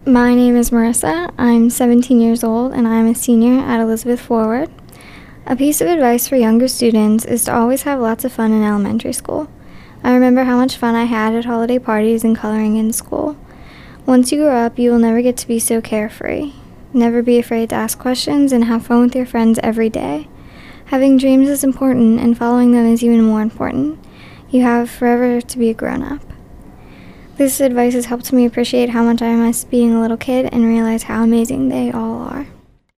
My name is Marissa. I'm 17 years old and I'm a senior at Elizabeth Forward. A piece of advice for younger students is to always have lots of fun in elementary school. I remember how much fun I had at holiday parties and coloring in school. Once you grow up, you will never get to be so carefree. Never be afraid to ask questions and have fun with your friends every day. Having dreams is important and following them is even more important. You have forever to be a grown-up. This advice has helped me appreciate how much I miss being a little kid and realize how amazing they all are.